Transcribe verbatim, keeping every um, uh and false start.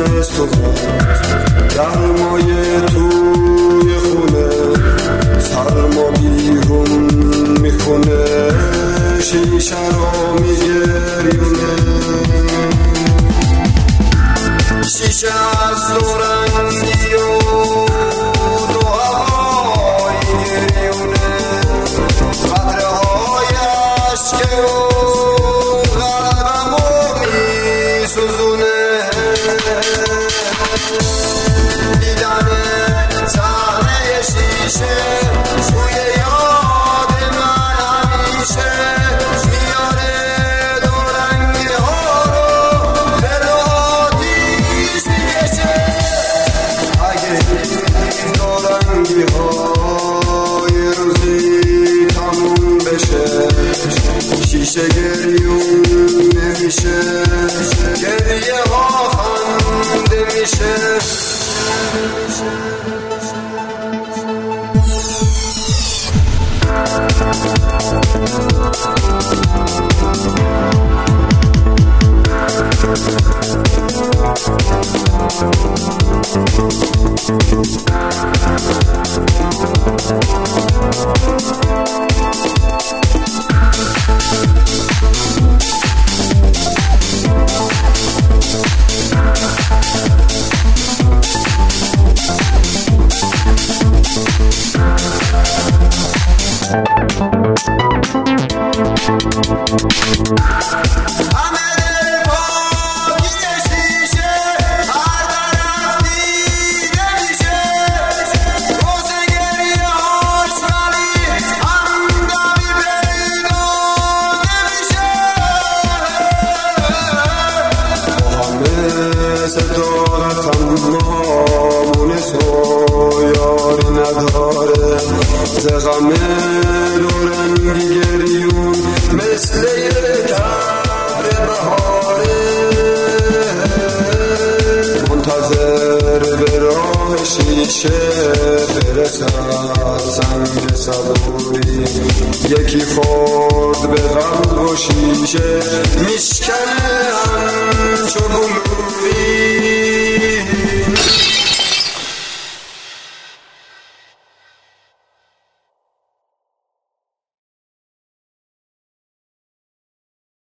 از تو گرمای توی خونه سرما بیرون میخونه شیشه رو میگریونه شیشه از دو رنگی و دو هوایی گریونه قطره های عشق و قلبم رو میسوزونه دیدن صحنه شیشه توی یاد من همیشه میاره دو رنگی ها رو به آتیش میکشه اگه این دو رنگی ها یه روزی تموم بشه شیشه گریون نمیشه گریه ها خنده میشه غم دو رنگی گریون مثل یک ابر بهاره منتظر به راه شیشه برسد سنگ صبوری یکی خورد به قلب و شیشه میشکنه همچو